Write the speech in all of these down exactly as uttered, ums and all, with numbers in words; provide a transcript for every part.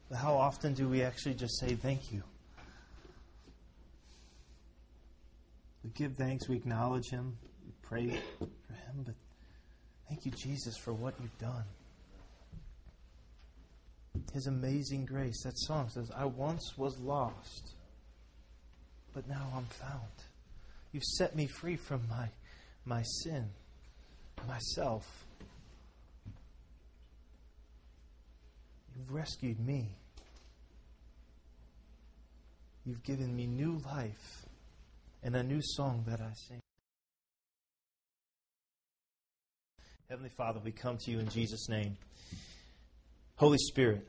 But how often do we actually just say thank you? We give thanks, we acknowledge Him, we pray for Him, but thank you, Jesus, for what you've done. His amazing grace. That song says, I once was lost, but now I'm found. You've set me free from my, my sin, myself. You've rescued me. You've given me new life and a new song that I sing. Heavenly Father, we come to you in Jesus' name. Holy Spirit,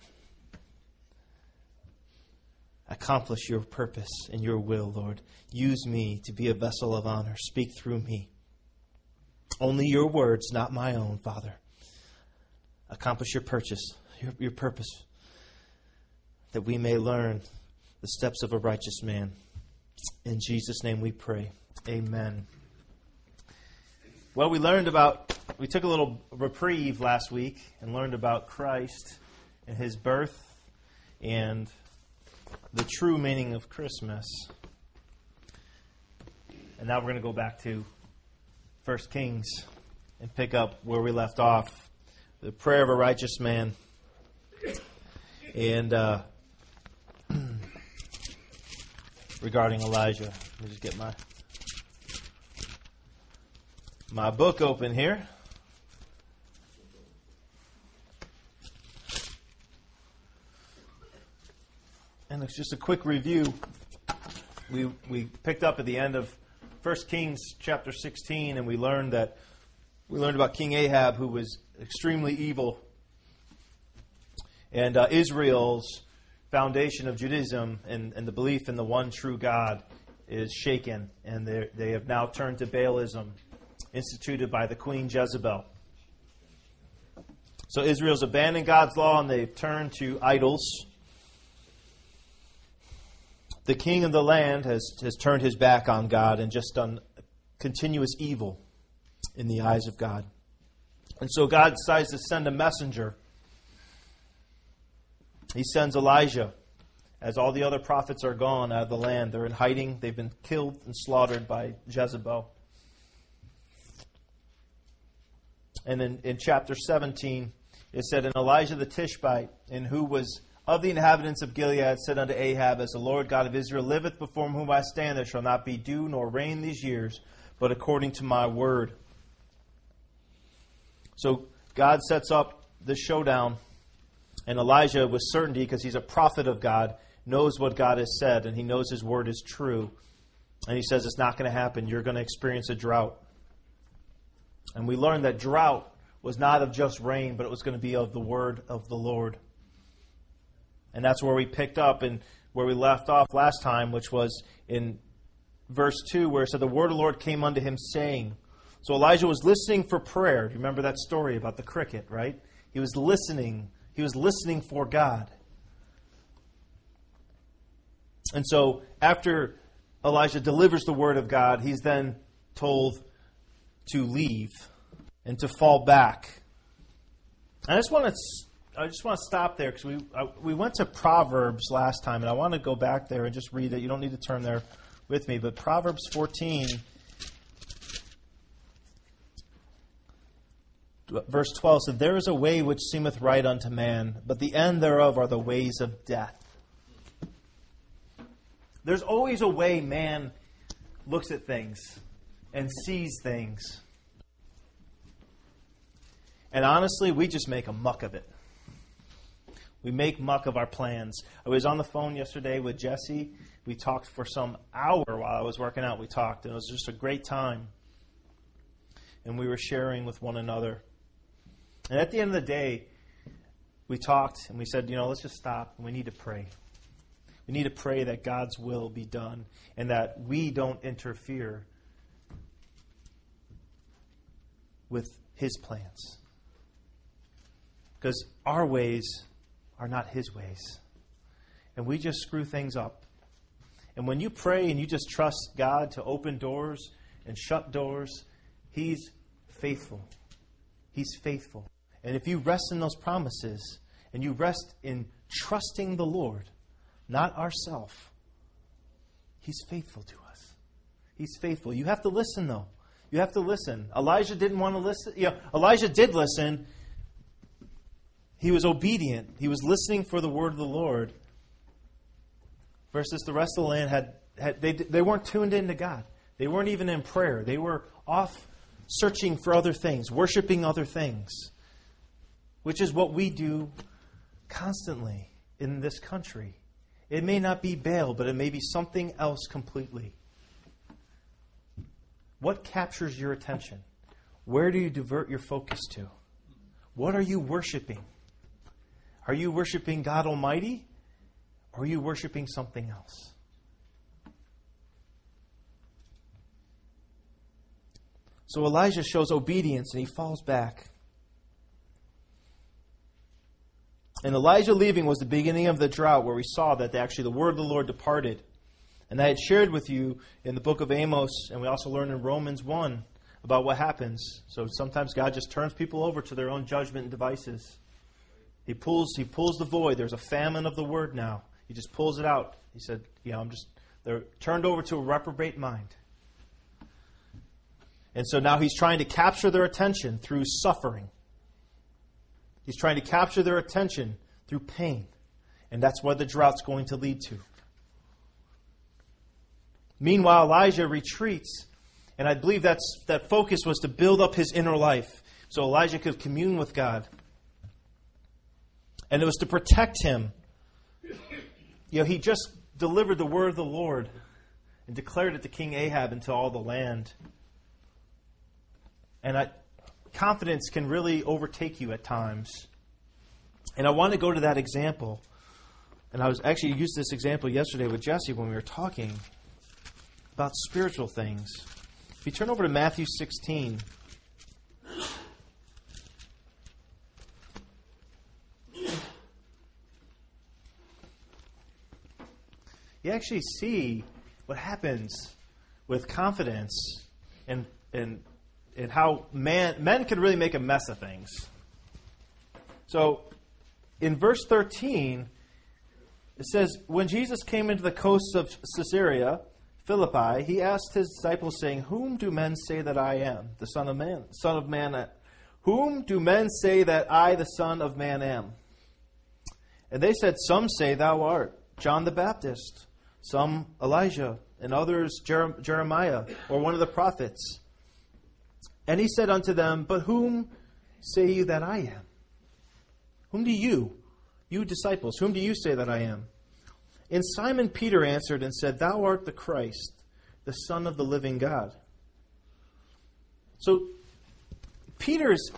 accomplish your purpose and your will, Lord. Use me to be a vessel of honor. Speak through me. Only your words, not my own, Father. Accomplish your purchase, your, your purpose, that we may learn the steps of a righteous man. In Jesus' name we pray. Amen. Well, we learned about, we took a little reprieve last week and learned about Christ and His birth and the true meaning of Christmas. And now we're going to go back to First Kings and pick up where we left off. The prayer of a righteous man. And uh, regarding Elijah. Let me just get my my book open here. And it's just a quick review. We we picked up at the end of First Kings chapter sixteen, and we learned that we learned about King Ahab, who was extremely evil, and uh, Israel's foundation of Judaism and, and the belief in the one true God is shaken, and they they have now turned to Baalism, instituted by the Queen Jezebel. So Israel's abandoned God's law, and they've turned to idols. The king of the land has, has turned his back on God and just done continuous evil in the eyes of God. And so God decides to send a messenger. He sends Elijah, as all the other prophets are gone out of the land. They're in hiding. They've been killed and slaughtered by Jezebel. And in, in chapter seventeen, it said, And Elijah the Tishbite, in who was of the inhabitants of Gilead, said unto Ahab, As the Lord God of Israel liveth, before whom I stand, there shall not be dew nor rain these years, but according to my word. So God sets up the showdown, and Elijah, with certainty, because he's a prophet of God, knows what God has said, and he knows His word is true. And he says, it's not going to happen. You're going to experience a drought. And we learned that drought was not of just rain, but it was going to be of the word of the Lord. And that's where we picked up and where we left off last time, which was in verse two, where it said, The word of the Lord came unto him, saying. So Elijah was listening for prayer. Do you remember that story about the cricket, right? He was listening. He was listening for God. And so after Elijah delivers the word of God, he's then told to leave and to fall back. I just want to I just want to stop there because we I, we went to Proverbs last time, and I want to go back there and just read it. You don't need to turn there with me, but Proverbs fourteen, verse twelve said, There is a way which seemeth right unto man, but the end thereof are the ways of death. There's always a way man looks at things and sees things. And honestly, we just make a muck of it. We make muck of our plans. I was on the phone yesterday with Jesse. We talked for some hour while I was working out. We talked, and it was just a great time. And we were sharing with one another. And at the end of the day, we talked and we said, you know, let's just stop. We need to pray. We need to pray that God's will be done and that we don't interfere with His plans. Because our ways are not His ways. And we just screw things up. And when you pray and you just trust God to open doors and shut doors, He's faithful. He's faithful. And if you rest in those promises and you rest in trusting the Lord, not ourselves, He's faithful to us. He's faithful. You have to listen, though. You have to listen. Elijah didn't want to listen. You know, Elijah did listen. He was obedient. He was listening for the word of the Lord. Versus the rest of the land had, had they they weren't tuned into God. They weren't even in prayer. They were off searching for other things, worshiping other things, which is what we do constantly in this country. It may not be Baal, but it may be something else completely. What captures your attention? Where do you divert your focus to? What are you worshiping? Are you worshiping God Almighty? Or are you worshiping something else? So Elijah shows obedience and he falls back. And Elijah leaving was the beginning of the drought, where we saw that actually the word of the Lord departed. And I had shared with you in the book of Amos, and we also learned in Romans one about what happens. So sometimes God just turns people over to their own judgment and devices. He pulls, he pulls the void. There's a famine of the word now. He just pulls it out. He said, you know, I'm just, they're turned over to a reprobate mind. And so now he's trying to capture their attention through suffering. He's trying to capture their attention through pain. And that's what the drought's going to lead to. Meanwhile, Elijah retreats. And I believe that's, that focus was to build up his inner life, so Elijah could commune with God. And it was to protect him. You know, he just delivered the word of the Lord and declared it to King Ahab into all the land. And I, confidence can really overtake you at times. And I want to go to that example. And I was actually used this example yesterday with Jesse when we were talking about spiritual things. If you turn over to Matthew sixteen, you actually see what happens with confidence and and and how man men can really make a mess of things. So in verse thirteen, it says, when Jesus came into the coasts of Caesarea Philippi, he asked his disciples, saying, whom do men say that I am, the Son of Man? Son of Man, whom do men say that I, the Son of Man, am? And they said, some say thou art John the Baptist, some Elijah, and others Jer- Jeremiah, or one of the prophets. And he said unto them, but whom say you that I am? Whom do you, you disciples, whom do you say that I am? And Simon Peter answered and said, thou art the Christ, the Son of the living God. So Peter's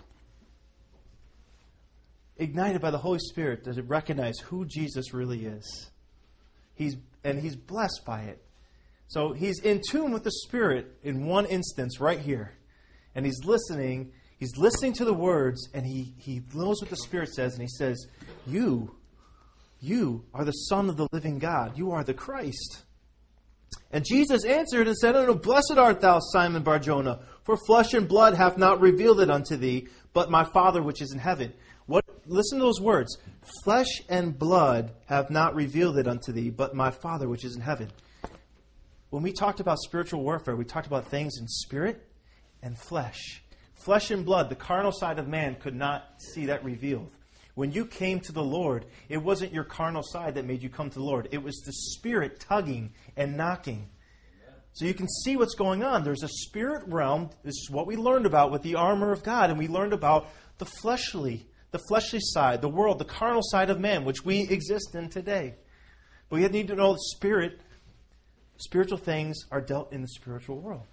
ignited by the Holy Spirit to recognize who Jesus really is. He's and he's blessed by it. So he's in tune with the Spirit in one instance right here. And he's listening. He's listening to the words, and he, he knows what the Spirit says, and he says, you, you are the Son of the living God. You are the Christ. And Jesus answered and said unto him, blessed art thou, Simon Bar-Jonah, for flesh and blood hath not revealed it unto thee, but my Father which is in heaven. What? Listen to those words. Flesh and blood have not revealed it unto thee, but my Father which is in heaven. When we talked about spiritual warfare, we talked about things in spirit and flesh. Flesh and blood, the carnal side of man, could not see that revealed. When you came to the Lord, it wasn't your carnal side that made you come to the Lord. It was the Spirit tugging and knocking. So you can see what's going on. There's a spirit realm. This is what we learned about with the armor of God. And we learned about the fleshly, the fleshly side, the world, the carnal side of man, which we exist in today. But we need to know that spirit, spiritual things are dealt in the spiritual world.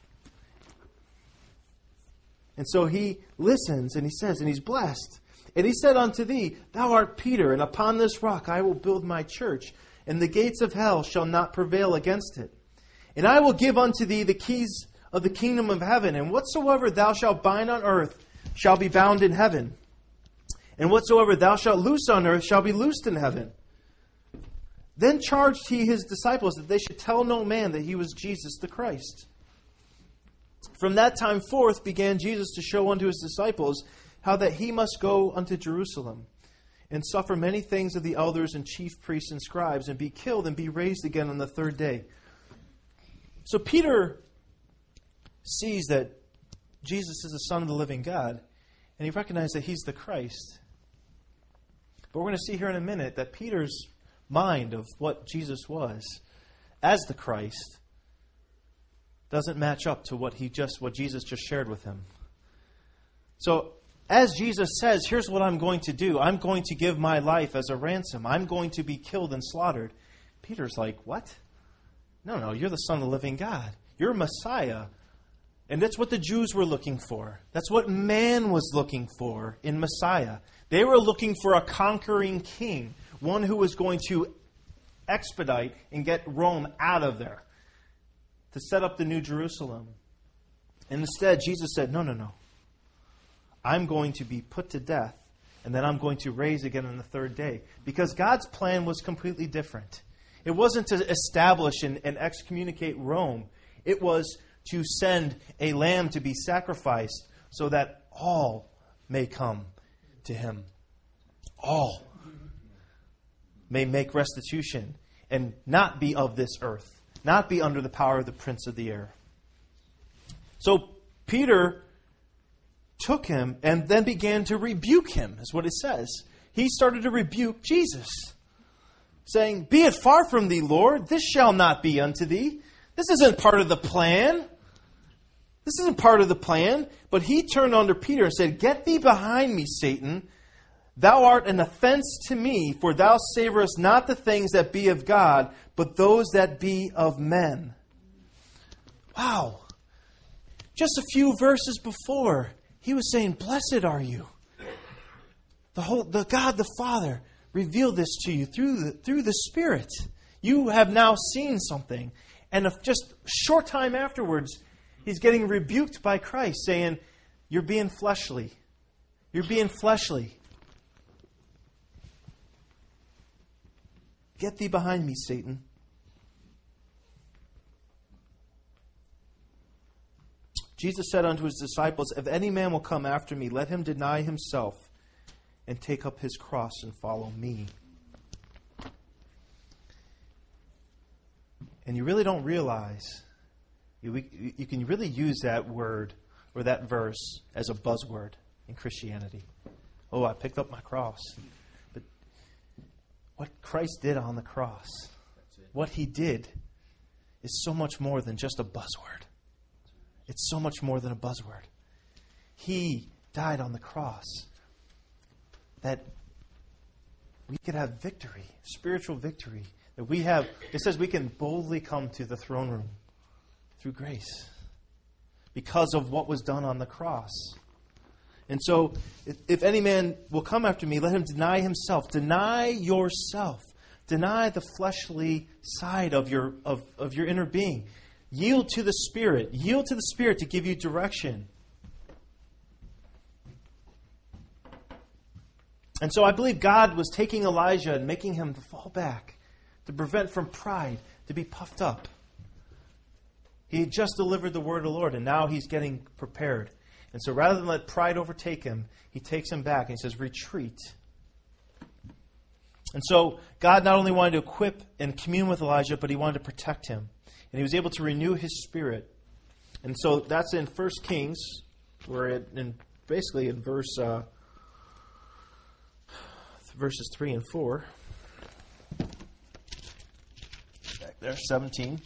And so he listens and he says, and he's blessed. And he said unto thee, thou art Peter, and upon this rock I will build my church, and the gates of hell shall not prevail against it. And I will give unto thee the keys of the kingdom of heaven, and whatsoever thou shalt bind on earth shall be bound in heaven. And whatsoever thou shalt loose on earth shall be loosed in heaven. Then charged he his disciples that they should tell no man that he was Jesus the Christ. From that time forth began Jesus to show unto his disciples how that he must go unto Jerusalem, and suffer many things of the elders and chief priests and scribes, and be killed and be raised again on the third day. So Peter sees that Jesus is the Son of the living God, and he recognizes that he's the Christ. But we're going to see here in a minute that Peter's mind of what Jesus was as the Christ doesn't match up to what he just what Jesus just shared with him. So as Jesus says, here's what I'm going to do. I'm going to give my life as a ransom. I'm going to be killed and slaughtered. Peter's like, what? No, no, you're the Son of the living God. You're Messiah. And that's what the Jews were looking for. That's what man was looking for in Messiah. They were looking for a conquering king, one who was going to expedite and get Rome out of there, to set up the New Jerusalem. And instead, Jesus said, no, no, no. I'm going to be put to death, and then I'm going to raise again on the third day. Because God's plan was completely different. It wasn't to establish and, and excommunicate Rome. It was to send a lamb to be sacrificed so that all may come to him. All may make restitution and not be of this earth, not be under the power of the prince of the air. So Peter took him and then began to rebuke him, is what it says. He started to rebuke Jesus, saying, be it far from thee, Lord, this shall not be unto thee. This isn't part of the plan. This isn't part of the plan. But he turned unto Peter and said, get thee behind me, Satan. Thou art an offense to me, for thou savorest not the things that be of God, but those that be of men. Wow. Just a few verses before, he was saying, blessed are you. The whole, the God the Father revealed this to you through the, through the Spirit. You have now seen something. And if just a short time afterwards, he's getting rebuked by Christ, saying, you're being fleshly. You're being fleshly. Get thee behind me, Satan. Jesus said unto his disciples, if any man will come after me, let him deny himself and take up his cross and follow me. And you really don't realize, you, you can really use that word or that verse as a buzzword in Christianity. Oh, I picked up my cross. But what Christ did on the cross, what he did, is so much more than just a buzzword. It's so much more than a buzzword. He died on the cross that we could have victory, spiritual victory. That we have, it says we can boldly come to the throne room through grace because of what was done on the cross. And so, if, if any man will come after me, let him deny himself. Deny yourself. Deny the fleshly side of your of, of your inner being. Yield to the Spirit. Yield to the Spirit to give you direction. And so I believe God was taking Elijah and making him to fall back, to prevent from pride, to be puffed up. He had just delivered the word of the Lord, and now he's getting prepared. And so rather than let pride overtake him, he takes him back and he says, retreat. And so God not only wanted to equip and commune with Elijah, but he wanted to protect him. And he was able to renew his spirit. And so that's in First Kings. We're in, in basically in verse uh, verses three and four. Back there, seventeen.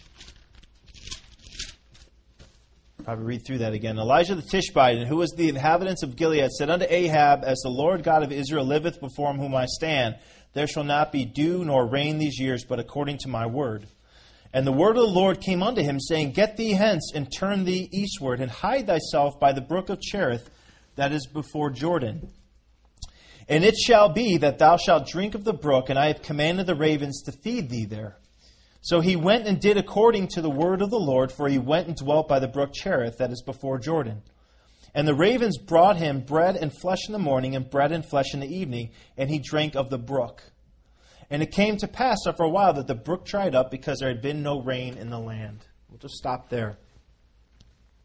Probably read through that again. Elijah the Tishbite, who was the inhabitants of Gilead, said unto Ahab, as the Lord God of Israel liveth before whom I stand, there shall not be dew nor rain these years, but according to my word. And the word of the Lord came unto him, saying, get thee hence, and turn thee eastward, and hide thyself by the brook of Cherith, that is before Jordan. And it shall be that thou shalt drink of the brook, and I have commanded the ravens to feed thee there. So he went and did according to the word of the Lord, for he went and dwelt by the brook Cherith, that is before Jordan. And the ravens brought him bread and flesh in the morning, and bread and flesh in the evening, and he drank of the brook. And it came to pass after a while that the brook dried up, because there had been no rain in the land. We'll just stop there.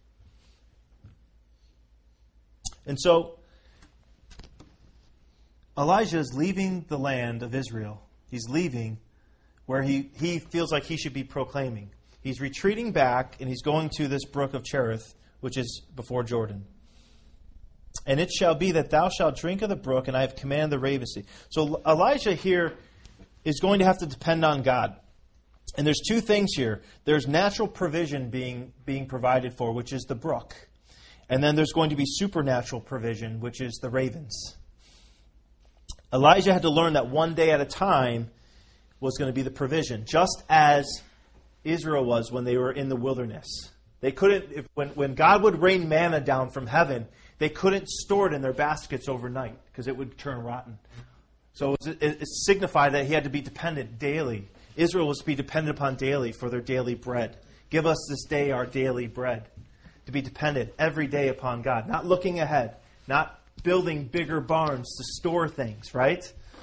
And so, Elijah is leaving the land of Israel. He's leaving where he, he feels like he should be proclaiming. He's retreating back, and he's going to this brook of Cherith, which is before Jordan. And it shall be that thou shalt drink of the brook, and I have commanded the ravens. So Elijah here is going to have to depend on God. And there's two things here. There's natural provision being, being provided for, which is the brook. And then there's going to be supernatural provision, which is the ravens. Elijah had to learn that one day at a time was going to be the provision, just as Israel was when they were in the wilderness. They couldn't, if, when, when God would rain manna down from heaven, they couldn't store it in their baskets overnight because it would turn rotten. So it, it, it signified that he had to be dependent daily. Israel was to be dependent upon daily for their daily bread. Give us this day our daily bread. To be dependent every day upon God. Not looking ahead. Not building bigger barns to store things, right?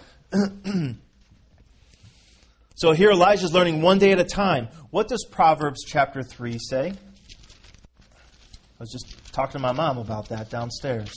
So here Elijah's learning one day at a time. What does Proverbs chapter three say? I was just talking to my mom about that downstairs.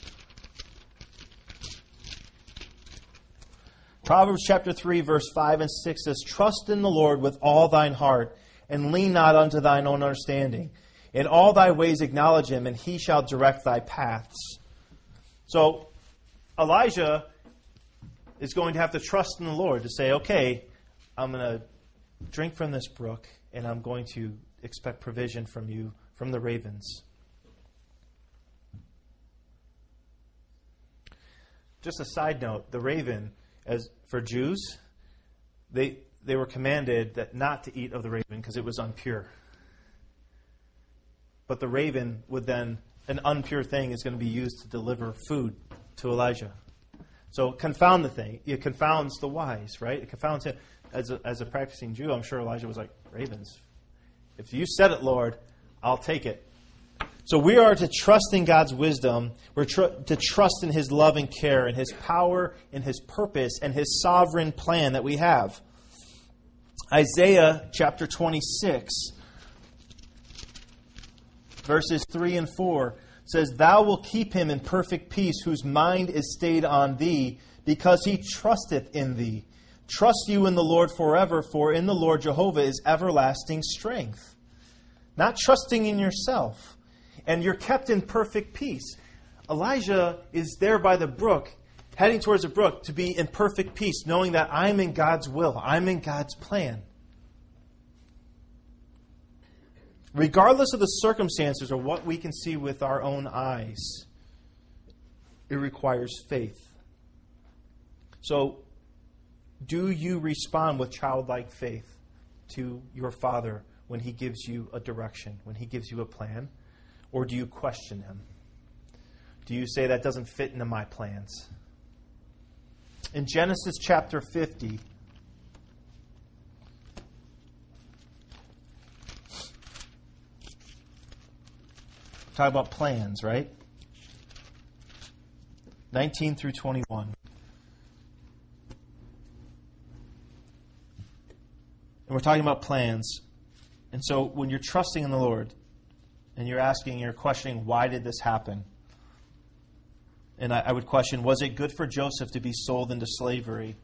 Proverbs chapter three, verse five and six says, Trust in the Lord with all thine heart, and lean not unto thine own understanding. In all thy ways acknowledge him, and he shall direct thy paths. So Elijah is going to have to trust in the Lord to say, okay, I'm going to drink from this brook, and I'm going to expect provision from you, from the ravens. Just a side note, the raven, as for Jews, they they were commanded that not to eat of the raven because it was impure. But the raven would then, an impure thing is going to be used to deliver food to Elijah. So confound the thing. It confounds the wise, right? It confounds him. As a, as a practicing Jew, I'm sure Elijah was like, ravens. If you said it, Lord, I'll take it. So we are to trust in God's wisdom. We're tr- to trust in his love and care and his power and his purpose and his sovereign plan that we have. Isaiah chapter twenty-six, verses three and four says, Thou wilt keep him in perfect peace, whose mind is stayed on thee, because he trusteth in thee. Trust you in the Lord forever, for in the Lord Jehovah is everlasting strength. Not trusting in yourself. And you're kept in perfect peace. Elijah is there by the brook, heading towards the brook to be in perfect peace, knowing that I'm in God's will. I'm in God's plan. Regardless of the circumstances or what we can see with our own eyes, it requires faith. So, do you respond with childlike faith to your Father when he gives you a direction, when he gives you a plan? Or do you question him? Do you say that doesn't fit into my plans? In Genesis chapter fifty, talk about plans, right? nineteen through twenty-one. And we're talking about plans. And so when you're trusting in the Lord and you're asking, you're questioning, why did this happen? And I, I would question, was it good for Joseph to be sold into slavery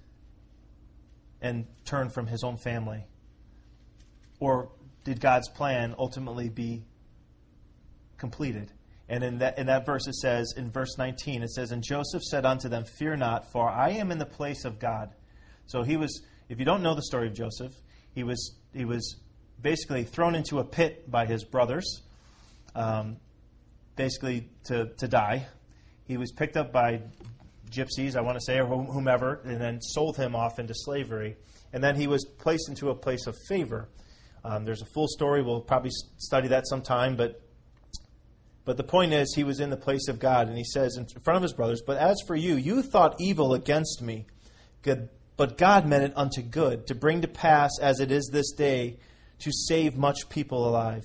and turn from his own family? Or did God's plan ultimately be completed? And in that in that verse it says, in verse nineteen, it says, And Joseph said unto them, Fear not, for I am in the place of God. So he was, if you don't know the story of Joseph, he was he was basically thrown into a pit by his brothers, um, basically to, to die. He was picked up by gypsies, I want to say, or whomever, and then sold him off into slavery. And then he was placed into a place of favor. Um, there's a full story. We'll probably study that sometime. But but the point is, he was in the place of God. And he says in front of his brothers, But as for you, you thought evil against me, good, but God meant it unto good, to bring to pass as it is this day, to save much people alive.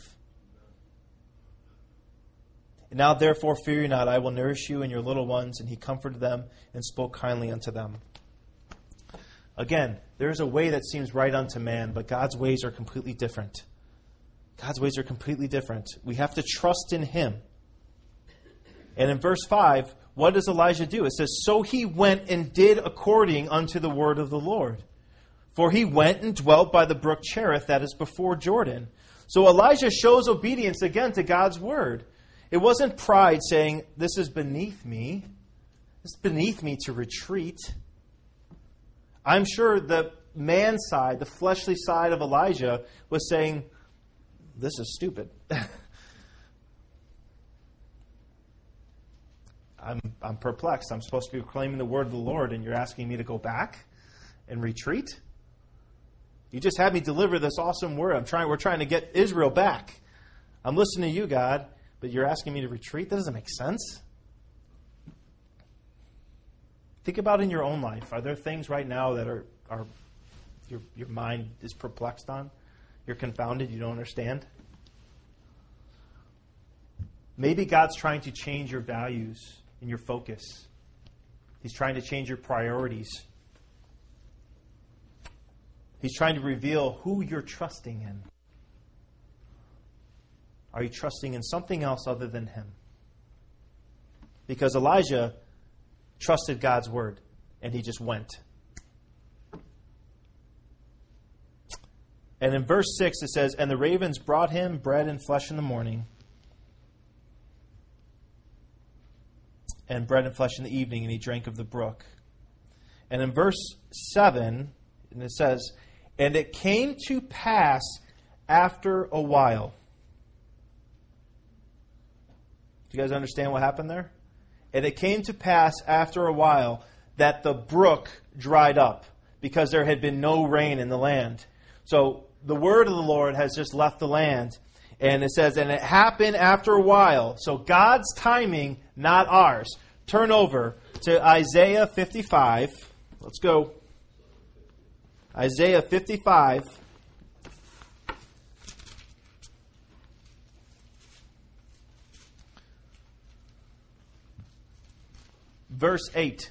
And now therefore fear you not, I will nourish you and your little ones. And he comforted them and spoke kindly unto them. Again, there is a way that seems right unto man, but God's ways are completely different. God's ways are completely different. We have to trust in him. And in verse five, what does Elijah do? It says, so he went and did according unto the word of the Lord. For he went and dwelt by the brook Cherith that is before Jordan. So Elijah shows obedience again to God's word. It wasn't pride saying, this is beneath me. It's beneath me to retreat. I'm sure the man side, the fleshly side of Elijah was saying, this is stupid. I'm, I'm perplexed. I'm supposed to be proclaiming the word of the Lord, and you're asking me to go back and retreat? You just had me deliver this awesome word. I'm trying. We're trying to get Israel back. I'm listening to you, God, but you're asking me to retreat? That doesn't make sense. Think about in your own life. Are there things right now that are, are your, your mind is perplexed on? You're confounded. You don't understand? Maybe God's trying to change your values and your focus. He's trying to change your priorities. He's trying to reveal who you're trusting in. Are you trusting in something else other than Him? Because Elijah trusted God's word, and he just went. And in verse six it says, and the ravens brought him bread and flesh in the morning, and bread and flesh in the evening, and he drank of the brook. And in verse seven, and it says, and it came to pass after a while. Do you guys understand what happened there? And it came to pass after a while that the brook dried up, because there had been no rain in the land. So the word of the Lord has just left the land. And it says, and it happened after a while. So God's timing, not ours. Turn over to Isaiah fifty-five. Let's go. Isaiah fifty-five. Verse eight.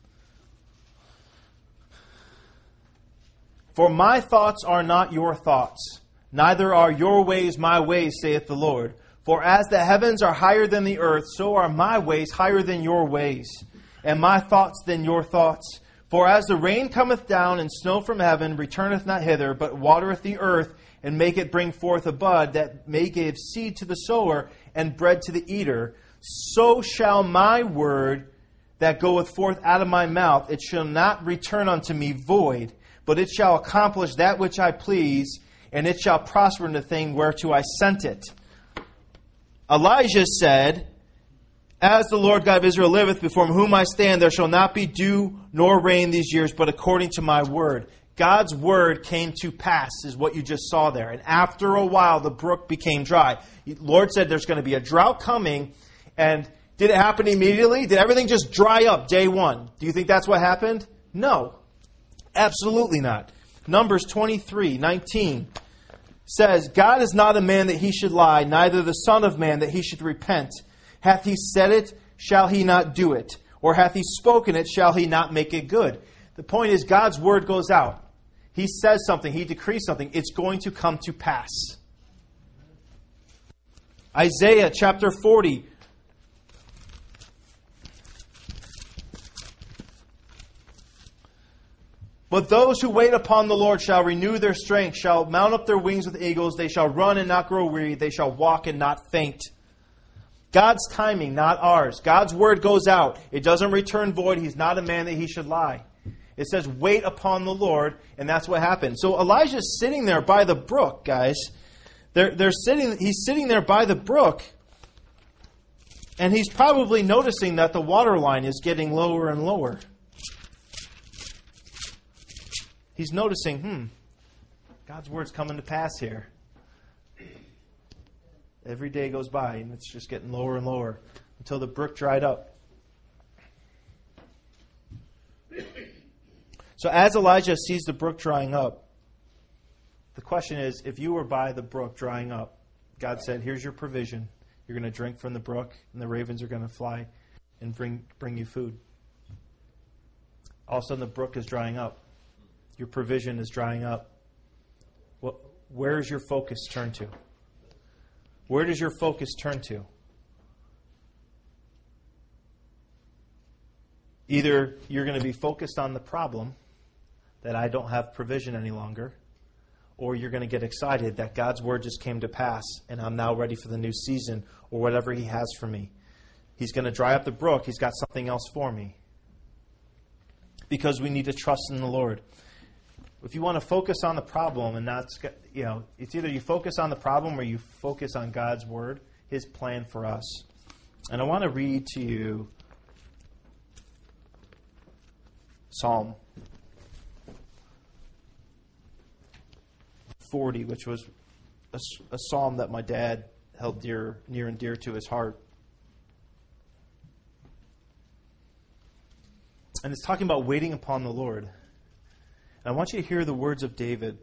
For my thoughts are not your thoughts, neither are your ways my ways, saith the Lord. For as the heavens are higher than the earth, so are my ways higher than your ways, and my thoughts than your thoughts. For as the rain cometh down and snow from heaven, returneth not hither, but watereth the earth, and make it bring forth a bud, that may give seed to the sower, and bread to the eater, so shall my word that goeth forth out of my mouth, it shall not return unto me void, but it shall accomplish that which I please, and it shall prosper in the thing whereto I sent it. Elijah said, as the Lord God of Israel liveth, before whom I stand, there shall not be dew nor rain these years, but according to my word. God's word came to pass, is what you just saw there. And after a while, the brook became dry. The Lord said there's going to be a drought coming, and did it happen immediately? Did everything just dry up day one? Do you think that's what happened? No. Absolutely not. Numbers twenty-three nineteen says, God is not a man that he should lie, neither the son of man that he should repent. Hath he said it, shall he not do it? Or hath he spoken it, shall he not make it good? The point is, God's word goes out. He says something, he decrees something, it's going to come to pass. Isaiah chapter forty. But those who wait upon the Lord shall renew their strength, shall mount up their wings with eagles, they shall run and not grow weary, they shall walk and not faint. God's timing, not ours. God's word goes out. It doesn't return void. He's not a man that he should lie. It says, wait upon the Lord, and that's what happened. So Elijah's sitting there by the brook, guys. They're, they're sitting. He's sitting there by the brook, and he's probably noticing that the water line is getting lower and lower. He's noticing, hmm, God's word's coming to pass here. Every day goes by, and it's just getting lower and lower until the brook dried up. So as Elijah sees the brook drying up, the question is, if you were by the brook drying up, God said, here's your provision. You're going to drink from the brook, and the ravens are going to fly and bring bring you food. All of a sudden, the brook is drying up. Your provision is drying up. Well, where is your focus turned to? Where does your focus turn to? Either you're going to be focused on the problem, that I don't have provision any longer, or you're going to get excited that God's word just came to pass and I'm now ready for the new season or whatever he has for me. He's going to dry up the brook. He's got something else for me. Because we need to trust in the Lord. If you want to focus on the problem and not, you know, it's either you focus on the problem or you focus on God's word, his plan for us. And I want to read to you Psalm forty, which was a, a psalm that my dad held dear, near and dear to his heart. And it's talking about waiting upon the Lord. And I want you to hear the words of David.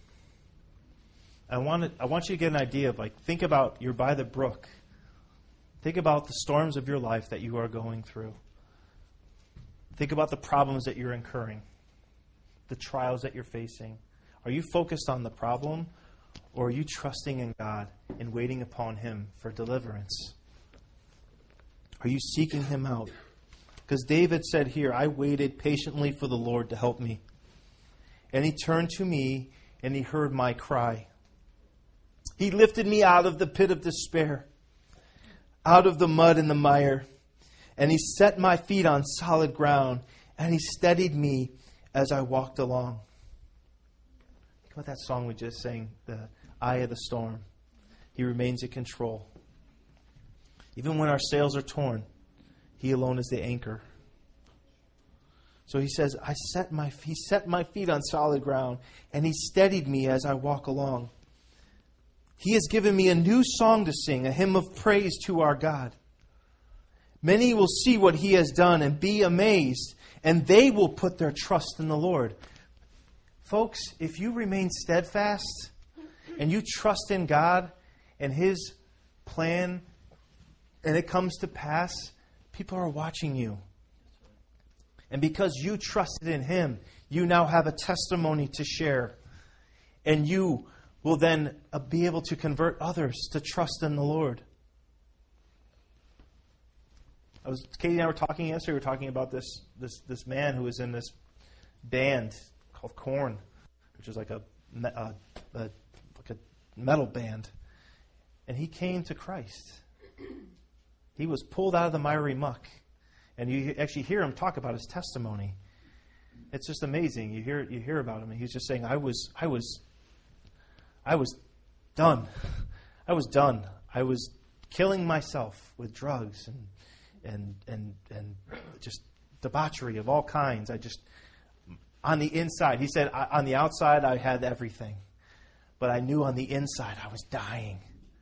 I want to, I want you to get an idea of, like, think about, you're by the brook. Think about the storms of your life that you are going through. Think about the problems that you're incurring, the trials that you're facing. Are you focused on the problem, or are you trusting in God and waiting upon him for deliverance? Are you seeking him out? Because David said here, I waited patiently for the Lord to help me. And he turned to me and he heard my cry. He lifted me out of the pit of despair, out of the mud and the mire. And he set my feet on solid ground, and he steadied me as I walked along. Think about that song we just sang, the eye of the storm. He remains in control. Even when our sails are torn, he alone is the anchor. So he says, I set my he set my feet on solid ground, and he steadied me as I walk along. He has given me a new song to sing, a hymn of praise to our God. Many will see what he has done and be amazed, and they will put their trust in the Lord. Folks, if you remain steadfast and you trust in God and his plan, and it comes to pass, people are watching you. And because you trusted in him, you now have a testimony to share. And you will then be able to convert others to trust in the Lord. I was Katie and I were talking yesterday. We were talking about this this this man who was in this band called Korn, which is like a, a, a like a metal band, and he came to Christ. He was pulled out of the miry muck, and you actually hear him talk about his testimony. It's just amazing. You hear you hear about him, and he's just saying, "I was I was I was done. I was done. I was killing myself with drugs and." And, and and just debauchery of all kinds. I just, on the inside, he said, on the outside I had everything. But I knew on the inside I was dying.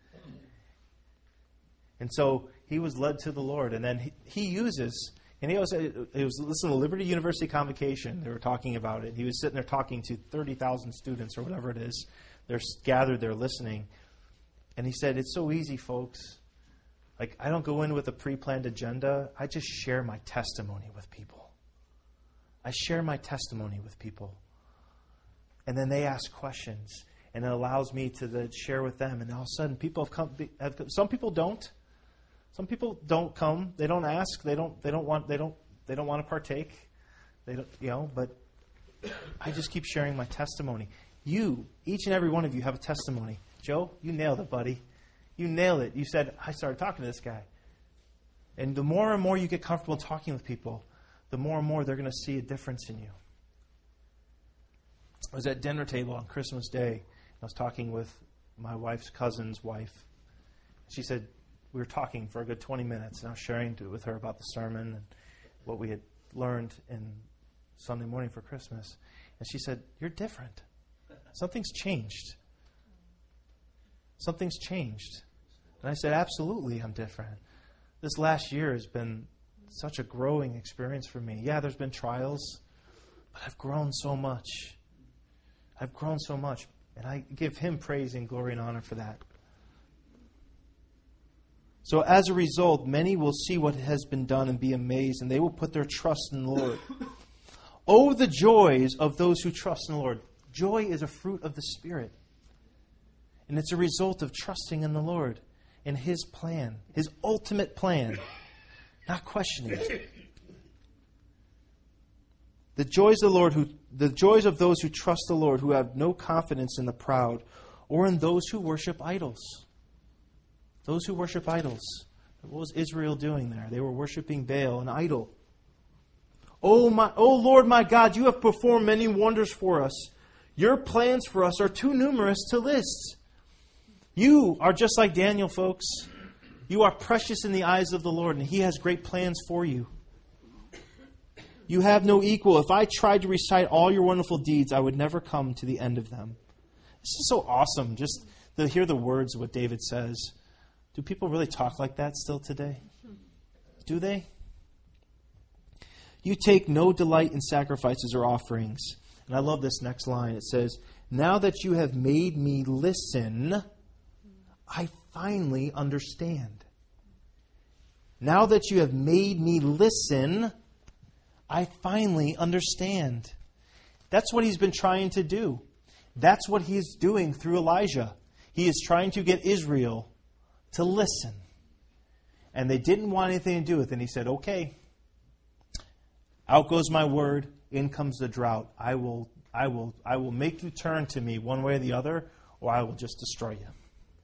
And so he was led to the Lord. And then he, he uses, and he was, it was listening to Liberty University Convocation. They were talking about it. He was sitting there talking to thirty thousand students or whatever it is. They're gathered there listening. And he said, it's so easy, folks. Like, I don't go in with a pre-planned agenda. I just share my testimony with people. I share my testimony with people. And then they ask questions. And it allows me to the, share with them. And all of a sudden, people have come. Have, some people don't. Some people don't come. They don't ask. They don't. They don't want. They don't. They don't want to partake. They don't. You know. But I just keep sharing my testimony. You, each and every one of you, have a testimony. Joe, you nailed it, buddy. You nailed it. You said, I started talking to this guy. And the more and more you get comfortable talking with people, the more and more they're going to see a difference in you. I was at dinner table on Christmas Day. I was talking with my wife's cousin's wife. She said, we were talking for a good twenty minutes, and I was sharing to, with her about the sermon and what we had learned in Sunday morning for Christmas. And she said, you're different. Something's changed. Something's changed. And I said, absolutely, I'm different. This last year has been such a growing experience for me. Yeah, there's been trials, but I've grown so much. I've grown so much. And I give him praise and glory and honor for that. So as a result, many will see what has been done and be amazed, and they will put their trust in the Lord. Oh, the joys of those who trust in the Lord. Joy is a fruit of the Spirit. And it's a result of trusting in the Lord and his plan, his ultimate plan, not questioning it. The joys of the Lord who the joys of those who trust the Lord, who have no confidence in the proud, or in those who worship idols. Those who worship idols. What was Israel doing there? They were worshiping Baal, an idol. Oh my oh Lord my God, you have performed many wonders for us. Your plans for us are too numerous to list. You are just like Daniel, folks. You are precious in the eyes of the Lord, and He has great plans for you. You have no equal. If I tried to recite all your wonderful deeds, I would never come to the end of them. This is so awesome, just to hear the words of what David says. Do people really talk like that still today? Do they? You take no delight in sacrifices or offerings. And I love this next line. It says, now that you have made me listen, I finally understand. Now that you have made me listen, I finally understand. That's what he's been trying to do. That's what he's doing through Elijah. He is trying to get Israel to listen. And they didn't want anything to do with it. And he said, okay, out goes my word, in comes the drought. I will, I will, I will make you turn to me one way or the other, or I will just destroy you.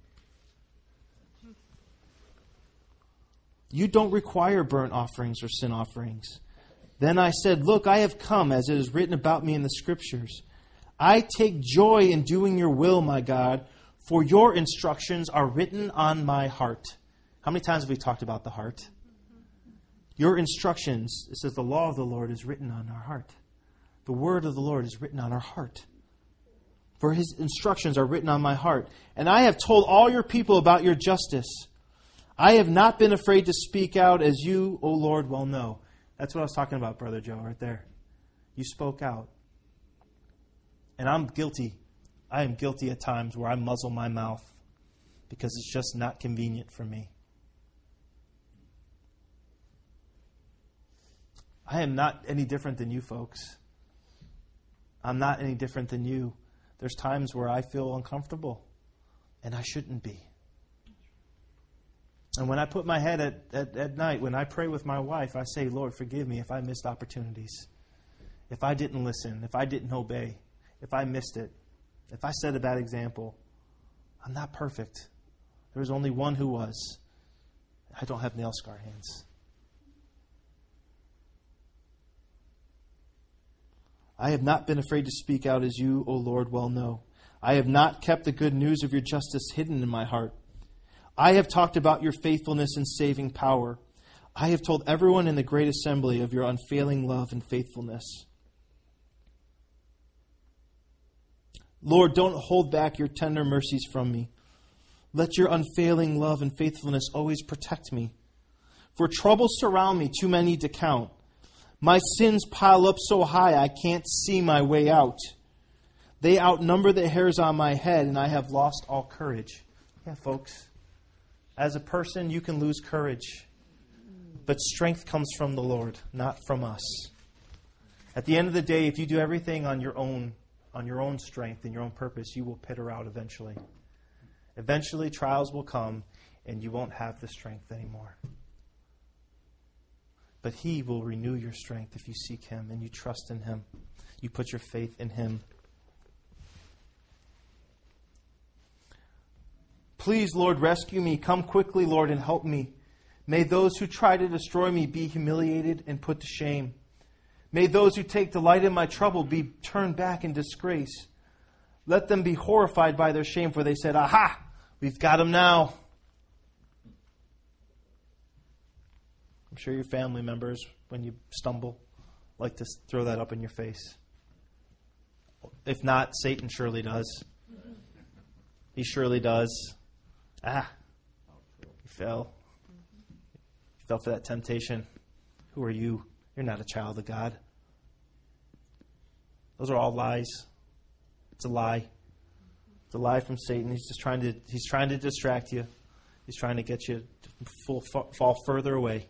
You don't require burnt offerings or sin offerings. Then I said, look, I have come, as it is written about me in the Scriptures. I take joy in doing your will, my God, for your instructions are written on my heart. How many times have we talked about the heart? Your instructions, it says the law of the Lord is written on our heart. The word of the Lord is written on our heart. For His instructions are written on my heart. And I have told all your people about your justice. I have not been afraid to speak out, as you, O Lord, well know. That's what I was talking about, Brother Joe, right there. You spoke out. And I'm guilty. I am guilty at times where I muzzle my mouth because it's just not convenient for me. I am not any different than you folks. I'm not any different than you. There's times where I feel uncomfortable, and I shouldn't be. And when I put my head at, at, at night, when I pray with my wife, I say, Lord, forgive me if I missed opportunities, if I didn't listen, if I didn't obey, if I missed it, if I set a bad example. I'm not perfect. There was only one who was. I don't have nail scar hands. I have not been afraid to speak out, as you, O Lord, well know. I have not kept the good news of your justice hidden in my heart. I have talked about your faithfulness and saving power. I have told everyone in the great assembly of your unfailing love and faithfulness. Lord, don't hold back your tender mercies from me. Let your unfailing love and faithfulness always protect me. For troubles surround me, too many to count. My sins pile up so high I can't see my way out. They outnumber the hairs on my head, and I have lost all courage. Yeah, folks. As a person, you can lose courage. But strength comes from the Lord, not from us. At the end of the day, if you do everything on your own, on your own strength and your own purpose, you will peter out eventually. Eventually, trials will come, and you won't have the strength anymore. But He will renew your strength if you seek Him and you trust in Him. You put your faith in Him. Please, Lord, rescue me. Come quickly, Lord, and help me. May those who try to destroy me be humiliated and put to shame. May those who take delight in my trouble be turned back in disgrace. Let them be horrified by their shame, for they said, aha, we've got him now. I'm sure your family members, when you stumble, like to throw that up in your face. If not, Satan surely does. He surely does. Ah, you fell. You fell for that temptation. Who are you? You're not a child of God. Those are all lies. It's a lie. It's a lie from Satan. He's just trying to he's trying to distract you. He's trying to get you to full, fall further away.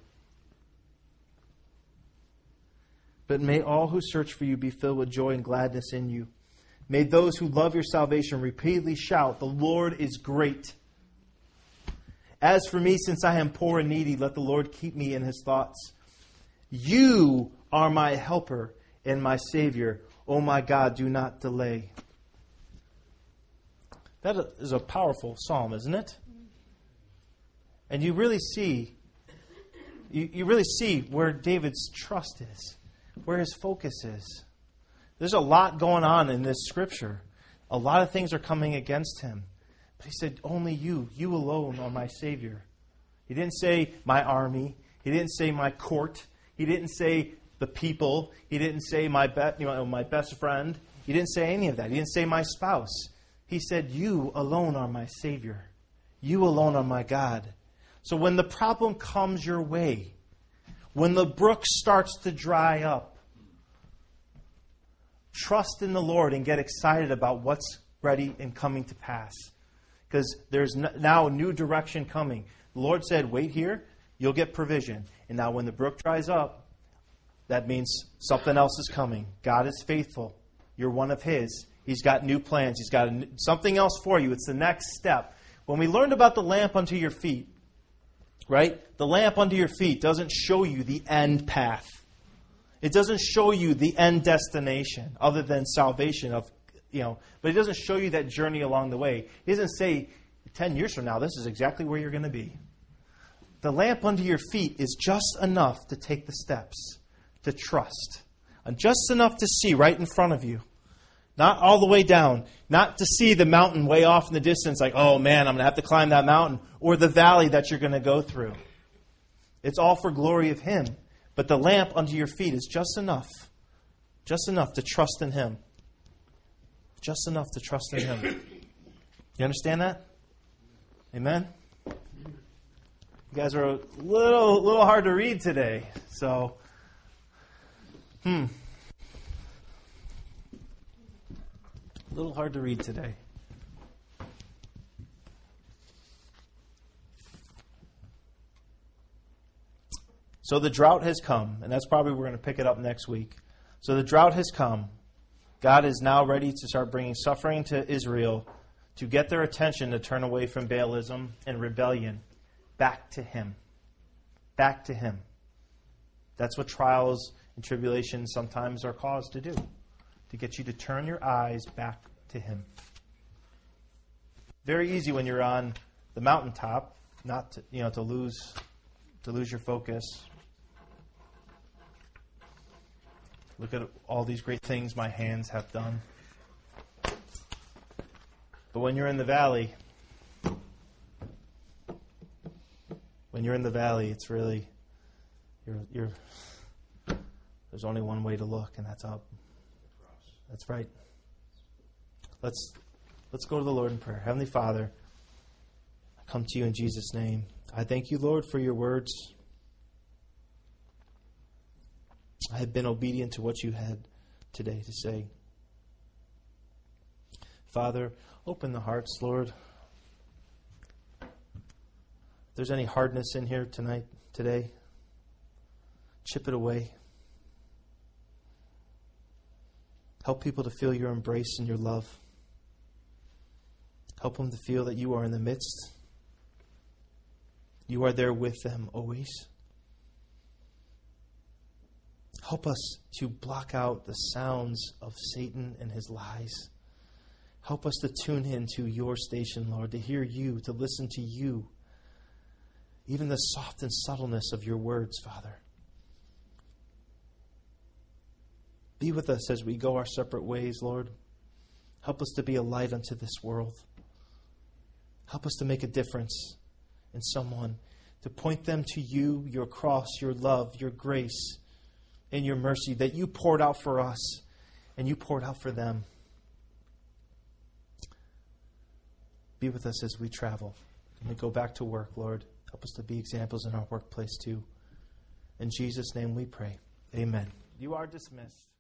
But may all who search for you be filled with joy and gladness in you. May those who love your salvation repeatedly shout, the Lord is great. As for me, since I am poor and needy, let the Lord keep me in His thoughts. You are my helper, and my Savior. Oh my God, do not delay. That is a powerful psalm, isn't it? And you really see, you, you really see where David's trust is, where his focus is. There's a lot going on in this scripture. A lot of things are coming against him. But he said, only you, you alone are my Savior. He didn't say my army. He didn't say my court. He didn't say the people. He didn't say my, be- you know, my best friend. He didn't say any of that. He didn't say my spouse. He said, you alone are my Savior. You alone are my God. So when the problem comes your way, when the brook starts to dry up, trust in the Lord and get excited about what's ready and coming to pass. Because there's now a new direction coming. The Lord said, wait here, you'll get provision. And now when the brook dries up, that means something else is coming. God is faithful. You're one of His. He's got new plans. He's got a, something else for you. It's the next step. When we learned about the lamp unto your feet, right? The lamp under your feet doesn't show you the end path. It doesn't show you the end destination other than salvation of, you know, but it doesn't show you that journey along the way. It doesn't say ten years from now, this is exactly where you're going to be. The lamp under your feet is just enough to take the steps, to trust, and just enough to see right in front of you. Not all the way down. Not to see the mountain way off in the distance like, oh man, I'm going to have to climb that mountain. Or the valley that you're going to go through. It's all for glory of Him. But the lamp under your feet is just enough. Just enough to trust in Him. Just enough to trust in Him. You understand that? Amen? You guys are a little, little hard to read today. So, hmm. A little hard to read today. So the drought has come, and that's probably we're going to pick it up next week. So the drought has come. God is now ready to start bringing suffering to Israel to get their attention to turn away from Baalism and rebellion back to Him. Back to Him. That's what trials and tribulations sometimes are caused to do. To get you to turn your eyes back to Him. Very easy when you're on the mountaintop, not to, you know, to lose to lose your focus. Look at all these great things my hands have done. But when you're in the valley, when you're in the valley, it's really you're you're there's only one way to look, and that's up. That's right. Let's let's go to the Lord in prayer. Heavenly Father, I come to you in Jesus' name. I thank you, Lord, for your words. I have been obedient to what you had today to say. Father, open the hearts, Lord. If there's any hardness in here tonight, today, chip it away. Help people to feel your embrace and your love. Help them to feel that you are in the midst. You are there with them always. Help us to block out the sounds of Satan and his lies. Help us to tune into your station, Lord, to hear you, to listen to you. Even the soft and subtleness of your words, Father. Be with us as we go our separate ways, Lord. Help us to be a light unto this world. Help us to make a difference in someone, to point them to you, your cross, your love, your grace, and your mercy that you poured out for us and you poured out for them. Be with us as we travel and we go back to work, Lord. Help us to be examples in our workplace too. In Jesus' name we pray. Amen. You are dismissed.